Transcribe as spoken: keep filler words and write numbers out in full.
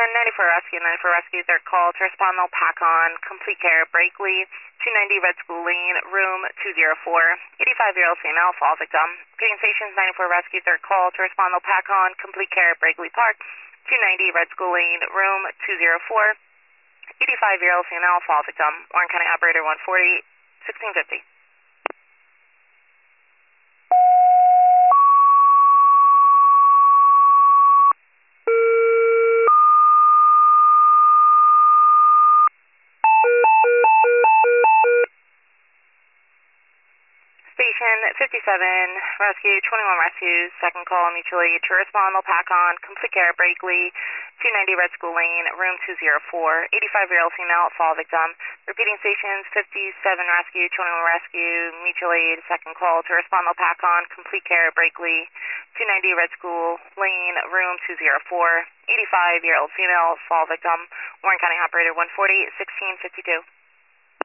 ninety-four Rescue, ninety-four Rescue, third call to respond, they'll pack on, complete care, Brakely, two ninety Red School Lane, room two oh four, eighty-five-year-old female, fall victim. Repeating stations, ninety-four Rescue, third call to respond, they'll pack on, complete care, Brakely Park, two ninety Red School Lane, room two oh four, eighty-five-year-old female, fall victim. Warren County Operator one forty, sixteen fifty. Station fifty-seven, Rescue, twenty-one Rescue, second call, mutual aid to respond, they'll pack on, complete care, Brakely, two ninety Red School Lane, room two oh four, eighty-five-year-old female, fall victim. Repeating stations, fifty-seven Rescue, twenty-one Rescue, mutual aid, second call to respond, they'll pack on, complete care, Brakely, two ninety Red School Lane, room two oh four, eighty-five-year-old female, fall victim. Warren County Operator one forty, sixteen fifty-two.